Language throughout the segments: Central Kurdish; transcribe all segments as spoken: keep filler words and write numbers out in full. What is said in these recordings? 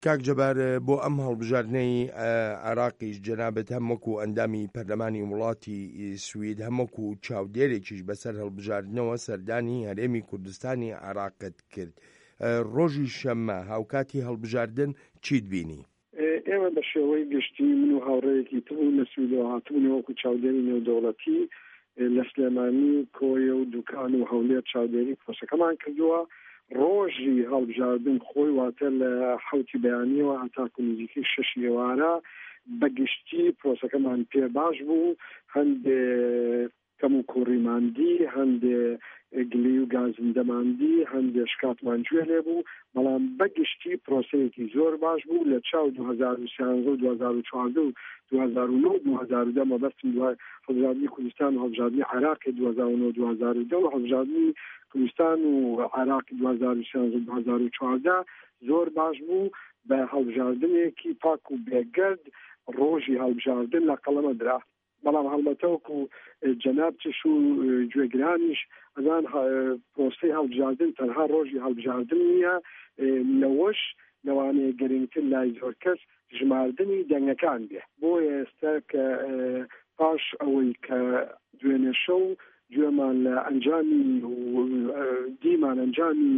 کاک جەبار بۆ ئەم هەڵبژاردنەی عێراقیش جەنابەت هەموەکو ئەندامی پەرلەمانی وڵاتی سوید هەموەکو چاودێرێکیش بەسەر هەڵبژاردنەوە سەردانی هەرێمی کوردستانی عێراقت کرد. ڕۆژی شەممە هاوکاتی هەڵبژاردن چیت بینی؟ ئێمە بە شێوەی گشتی من و هاوڕێیەکی تبوو لە سویدەوە هاتبوون وەکو چاودێری نێودەوڵەتی لە سلێمانی کۆیە و دوکان و هەولێر چاودێری پرۆسەکەمان کردووە. ڕۆژی هەڵبژاردن خۆی واتە لە حوتی بەیانیەوە هەتاکو نزیکەی شەشی ئێوارە بەگشتی پرۆسەکەمان پێ باش بوو، هەندێ کەم و کوڕیماندی، هەندێ گلی و گازندەماندی، هەندێ شکاتمان گوێ لێ بوو، بەڵام بەگشتی پرۆسەیەکی زۆر باش بوو. لە چاو دو هەزار و سیانزە و دو هەزار و چواردە و دو هەزار و نۆ و دو هەزار و دە مەبەستم دوای هەڵبژاردنی کوردستان و هەڵبژاردنی عێراقی دو هەزار و نۆ و دو هەزار و دە و هەڵبژاردنی کوردستان و عێراقی دو هەزار و سیانزە و دو هەزار و چواردە زۆر باش بوو. بە هەڵبژاردنێکی پاک و بێگەرد ڕۆژی هەڵبژاردن لە قەڵەمە درا. بەڵام هەڵبەتەوەکو جەناب چش و گوێگرانیش ئەزان پرۆسەی هەڵبژاردن تەنها ڕۆژی هەڵبژاردن نییە، لەوەش لەوانەیە گەرنگتر لای زۆر کەس ژماردنی دەنگەکان بێ. بۆیە ئێستا کە پاش ئەوەی کە دوێنێ شەو گوێمان لە ئەنجامی دیمان ئەنجامی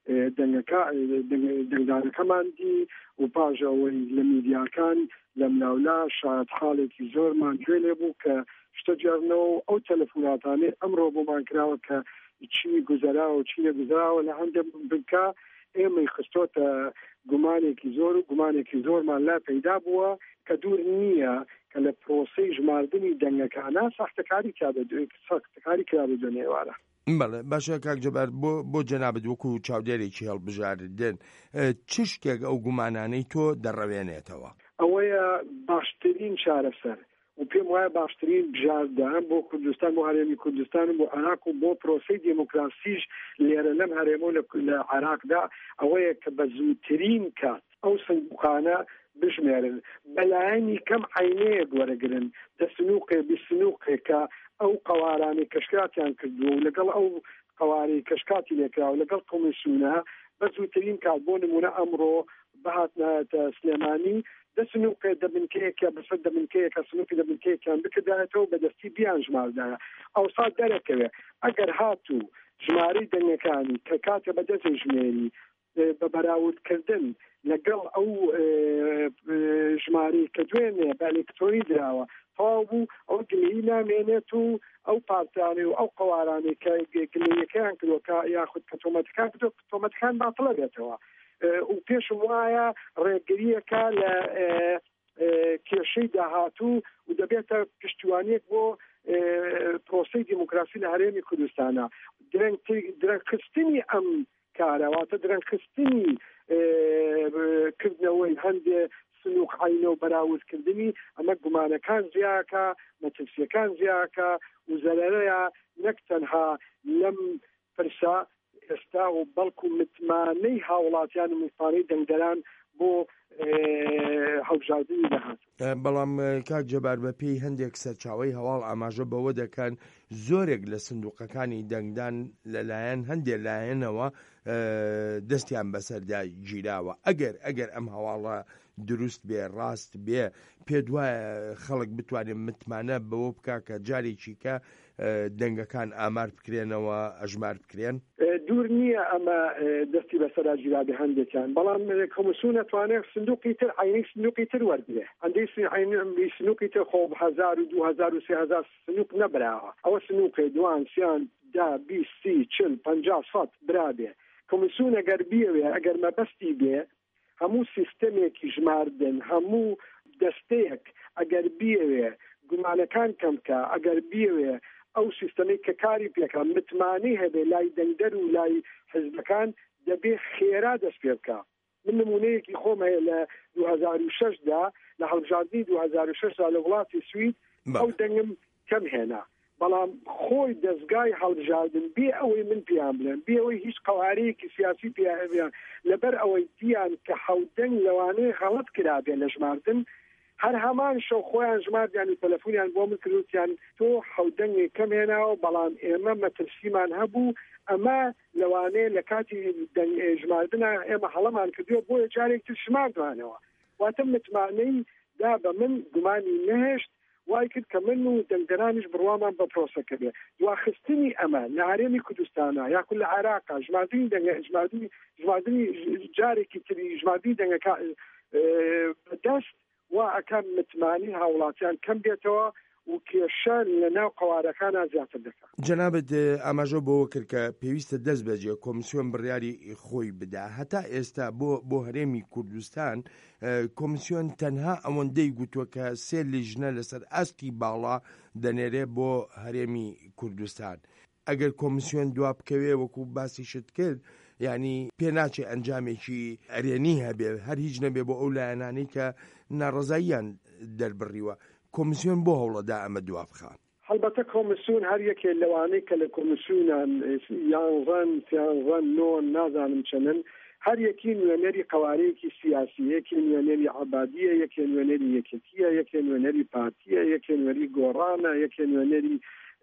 دەنگدانەکەمان دی و پاش ئەوەی لە میدیاکان لە مناولا شاید حالێکی زۆرمان گوێ لێ بوو کە شتە جارنەوە ئەو تەلەفۆناتانێ ئەمڕۆ بۆمان کراوە کە چی گوزەراوە چی نەگوزراوە لە هەندێک بنکە ئێمەی خستۆتە گومانێکی زۆر و گومانێکی زۆرمان لا پەیدا بووە کە دوور نییە کە لە پرۆسەی ژماردنی دەنگەکانە ساختەکاری ساختەکاری کرا بە دوێنێ ئێوارە. بەڵێ باشە کاک جەبار بۆ بۆ جەنابەت وەکو چاودێرێکی هەڵبژاردن چ شتێک ئەو گومانانەی تۆ دەڕەوێنێتەوە؟ ئەوەیە باشترین چارەسەر و پێم وایە باشترین بژاردان بۆ کوردستان بۆ هەرێمی کوردستان و بۆ عێراق و بۆ پرۆسەی دموکراسیش لێرە لەم هەرێمە لە عێراقدا ئەوەیە کە بە زووترین کات ئەو سندوقانە بژمێرن، بەلایەنی کەم عینەیەک وەرەگرن دەسنووقێ بیسنووقێکە ئەو قەوارانی کەشکاتیان کردووە و لەگەڵ ئەو قەواری کەشکاتی لێکراوە لەگەڵ کۆمیسیونە بە زووترین کات بۆ نمونە ئەمڕۆ بەهاتنایەتە سلێمانی دەسنووقێ دەبنکەیەکە بەسەر دەبنکەیەکە سنووقی دەبنکەیەکیان بکردایەتەوە بەدەستی بیان ژماردایە ئەوسا دەرەکەوێ ئەگەر هاتوو ژمارەی دەنگەکانی کە کاتێ بەدەستی ژمێری بە بەراوردکردن لەگەڵ ئەو ژمارەی کە دوێنێ بە ئەلێکترۆنی دراوە تەواو بوو ئەو گلەیی نامێنێت و ئەو پارتیانێ و ئەو قەوارانێ کە گلەیەکەیان کردووە یاخود کە تۆمەتەکان کردووە تۆمەتەکان باتڵە بێتەوە و پێشم وایە ڕێگریەکە لە کێشەی داهاتوو و دەبێتە پشتیوانیەک بۆ پرۆسەی دیموکراسی لە هەرێمی کوردستانە. درەنگخستنی ئەم کارەواتە درەنگخستنی کردنەوەی هەندێ سنووق عینە و بەراوردکردنی ئەمە گومانەکان زیاکە، مەترسیەکان زیاکە و زەرەرەیە نەک تەنها لەم پرسا ئێستا و بەڵکو متمانەی هاوڵاتیان و متمانەی دەنگدەران بۆ هەڵبژاردنی داهات. بەڵام کاک جەبار بە پێی هەندێک سەرچاوەی هەواڵ ئاماژە بەوە دەکەن زۆرێک لە سندوقەکانی دەنگدان لەلایەن هەندێک لایەنەوە دەستیان بەسەردا گیراوە. ئەگەر ئەگەر ئەم هەواڵە دروست بێ ڕاست بێ پێ دوایە خەڵک بتوانێت متمانە بەوە بکە کە جارێکی کە دەنگەکان ئامار بکرێنەوە ئەژمار بکرێن؟ دوور نییە ئەمە دەستی بەسەرا گیرابێ هەندێکیان، بەڵام کۆمیسیۆن نەتوانێت سندوقی تر عینەی سندوقی تر وەرگێ ئەندەی سنووقی تر خۆ هەزار و دوو هەزار و سێ هەزار سنووق نەبراوە ئەوە سنووقی دوان سیان دا بیست سی چل پەنجا سەد برابێ. کۆمیسیۆن ئەگەر بیەوێ ئەگەر مەبەستی بێ هەموو سیستەمێکی ژماردن هەموو دەستەیەک ئەگەر بیەوێ گومانەکان کەمکە ئەگەر بیەوێ ئەو سیستەمەی کە کاری پێکە متمانەی هەبێ لای دەنگدەر و لای حزبەکان دەبێ خێرا دەست پێ بکە. من نمونەیەکی خۆم هەیە لە دو هەزار و شەشدا لە هەڵبژاردنی دو هەزار و شەشدا لە وڵاتی سوید ئەو دەنگم کەم هێنا، بەڵام خۆی دەستگای هەڵبژاردن بێ ئەوەی من پێیان بڵێن بێ ئەوەی هیچ قەوارەیەکی سیاسی پێیان لەبەر ئەوەی دیان کە حەودەنگ لەوانەیە غەڵەت کرابێ لە ژماردن هەر هەمان شەو خۆیان ژماردیان تەلەفۆنیان بۆ من کردوتیان تۆ حەودەنگێک کەم هێناوە بەڵام ئێمە مەترسیمان هەبوو ئەمە لەوانەیە لە کاتی ژماردنە ئێمە هەڵەمان کردووە بۆیە جارێک تر شماردوانەوە واتە متمانەی دا بە من گومانی نەهێشت وای کرد کە من و دەنگدەرانیش بڕوامان بە پرۆسەکە بێ دواخستنی ئەمە لە هەرێمی کوردستانە یاکو لە عێراقا ژماردنی دەنگە ژماردنی ژماردنی جارێکی تری ژماردنی دەنگەکە بەدەست وا ئەکەم متمانی هاوڵاتیان کەم بێتەوە و کێشە لە ناو قوارەکانە زیاتر دەکات. جەنابەت ئاماژە بۆەوە کرد کە پێویستە دەست بەجێ کۆمیسیۆن بڕیاری خۆی بدا هەتا ئێستا بۆ بۆ هەرێمی کوردستان کۆمیسیۆن تەنها ئەوەندەی گوتووە کە سێ لیژنە لەسەر ئەستی باڵا دەنێرێ بۆ هەرێمی کوردستان ئەگەر کۆمیسیۆن دوا بکەوێ وەکو باسی شت کرد یعنی پێناچێ ئەنجامێکی ئەرێنی هەبێ هەر هیچ نەبێ بۆ ئەو لایەنانەی کە ناڕەزاییان دەربڕیوە کۆمیسیۆن بۆ هەوڵەدا ئەمە دوا بخات. هەڵبەتە کۆمیسیۆن هەر یەکێ لەوانەی کە لە کۆمیسیۆنان یانزەن سیانزەن نۆ نازانم چەندن هەر یەکی نوێنەری قوارەیەکی سیاسی یەکی نوێنەری عەبادیە یەکی نوێنەری یەکێتیە یەکی نوێنەری پارتیە یەکی نوێنەری گۆڕانە یەکی نوێنەری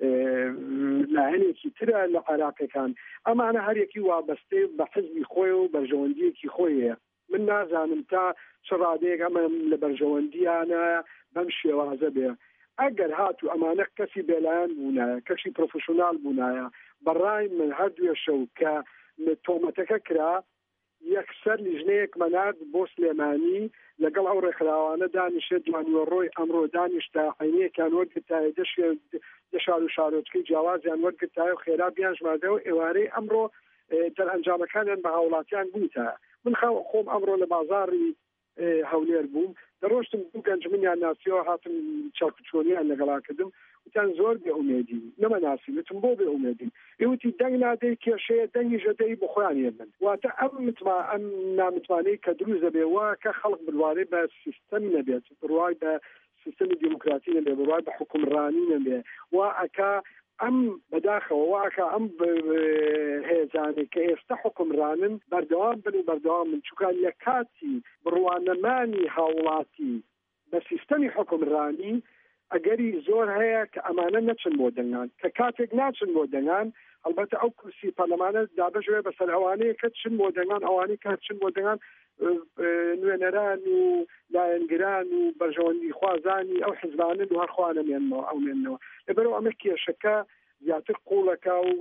لایەنێکی ترە لە عێراقەکان ئەمانە هەر یەکی وابەستەی بە حزبی خۆی و بەرژەوەندیەکی خۆیە من نازانم تا چ ڕادەیەک ئەمە لە بەرژەوەندیانە بەم شێوازە بێ ئەگەر هاتو ئەمانە کەسی بێلایەن بوونایە کەسی پرۆفشنال بوونایە بەڕای من هەردووە شەو کە تۆمەتەکە کرا یەکسەر لیژنەیەک مەناد بۆ سلێمانی لەگەڵ ئەو ڕێکخراوانە دانیشێت دوانیوەڕۆی ئەمڕۆ دانیشتا عینەیەکیان وەرگرتایە دەشار و شارۆچکەی جیاوازیان وەرگرتایە و خێرا بیان ژماردەوە ئێوارەی ئەمڕۆ دەرئەنجامەکانیان بە هاوڵاتیان بووتە من خۆم ئەمڕۆ لە بازاڕی هەولێر بووم دەڕۆشتم دوو گەنج منیان ناسیەوە هاتم چاکوچۆنیان لەگەڵا کردم وتیان زۆر بێ ئومێدی نەمە ناسی وتم بۆ بێ ئومێدی ئێوتی دەنگ نادەی کێشەیە دەنگی ژەدەی بۆ خۆیان هێنن واتە ئەم متما ئەم نامتوانەی کە دروست دەبێ وا کە خەڵک بڕوارەی بە سیستەم نەبێت بڕوای بە سیستەمی دیموکراتی نەبێ بڕوای بە حکومڕانی نەبێ وا ئەکا ئەم بەداخەوە واکە ئەم هێزانێک کە ئێستا حکومڕانن بەردەوام بن و بەردەوام من چووکان لە کاتی بڕوانەمانی هاوڵاتی بە سیستەمی حکومڕانی ئەگەری زۆر هەیە کە ئەمانە نەچن بۆ دەنگان کە کاتێک ناچن بۆ دەنگان هەڵبەتە ئەو کورسی پەرلەمانە دابەژێ بەسەر ئەوانەیە کە چن بۆ دەنگان ئەوانەی کە چن بۆ دەنگان نوێنەران و لایەنگران و بەرژەوەندی خوازانی ئەو حیزبانن و هەرخوا نەمێنمەوە ئەو مێننەوە لەبەرەوە ئەمە کێشەکە زیاتر قوڵەکە و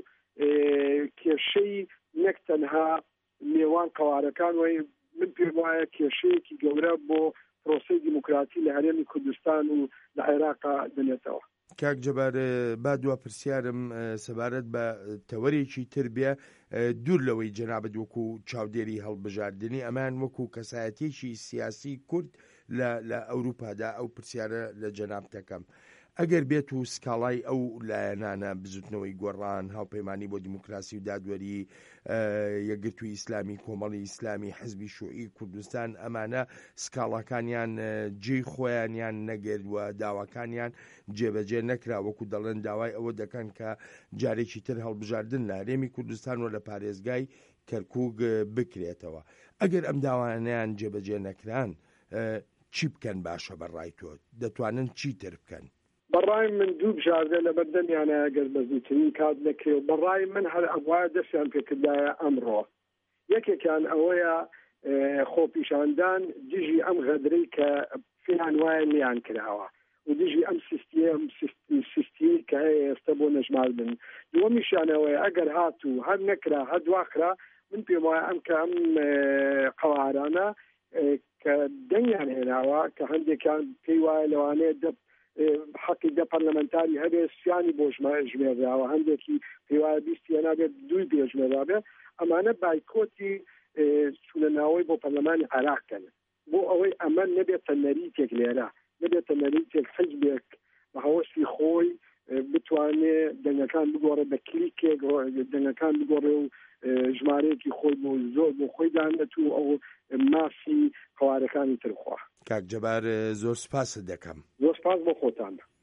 کێشەی نەک تەنها نێوان قوارەکان وی من پێم وایە کێشەیەکی گەورە بۆ پرۆسەی دیموکراتی لە هەرێمی کوردستان و لە عێراقا دەنێتەوە. کاک جەبار با دوا پرسیارم سەبارەت بە تەوەرێکی تر بێ دوور لەوەی جەنابەت وەکو چاودێری هەڵبژاردننی ئەمان وەکو کەسایەتێکی سیاسی کورد لە ئەوروپادا ئەو پرسیارە لە جەناب دەکەم ئەگەر بێت و سکاڵای ئەو لایەنانە بزوتنەوەی گۆڕان هاوپەیمانی بۆ دیموکراسی و دادوەری یەکگرتووی ئیسلامی کۆمەڵی ئیسلامی حزبی شوعی کوردستان ئەمانە سکاڵەکانیان جێی خۆیانیان نەگەردووە داواکانیان جێبەجێ نەکرا وەکو دەڵێن داوای ئەوە دەکەن کە جارێکی تر هەڵبژاردن لە هەرێمی کوردستان و لە پارێزگای کەرکووک بکرێتەوە ئەگەر ئەم داوانیان جێبەجێ نەکران چی بکەن باشە بەڕای تۆ دەتوانن چی تر بکەن؟ بەڕای من دوو بژاردە لە بەردەمیانە ئەگەر بە زووترین کات نەکرێ بەڕای من هەر ئەوایە دەستیان پێکردایە ئەمڕۆ یەکێکیان ئەوەیە خۆپیشاندان دژی ئەم غەدرەی کە فیان وایە لیان کراوە و دژی ئەم سیستیم سیستی کە هەیە ئێستا بۆ نەژماردن دووەمیشانەوەی ئەگەر هاتوو هەر نەکرا هەر دواخرا من پێم وایە ئەم کە ئەم قەوارانە کە دەنگیان هێناوە کە هەندێکیان پێی وایە لەوانەیە دە حقی دە پەرلەمەنتاری هەبێ سیانی بۆ ژمێراوە هەندێکی پێوایە بیستی نابێت دوی بێژمێرابێ ئەمانە بایکۆتی چونە ناوەی بۆ پەرلەمانی عێراقکەن بۆ ئەوەی ئەمە نەبێتە نەریتێک لێرە نەبێتە نەریتێک حزبێک بە هەوەسی خۆی بتوانێ دەنگەکان بگۆڕێ بە کلیکێک دەنگەکان بگۆڕێ و ژمارەیەکی خۆی بۆ زۆر بۆ خۆی دانێت و ئەو مافی قوارەکانی ترخوا. کاک جەبار زۆر سپاس دەکەم. زۆر سپاس بۆ خۆتان.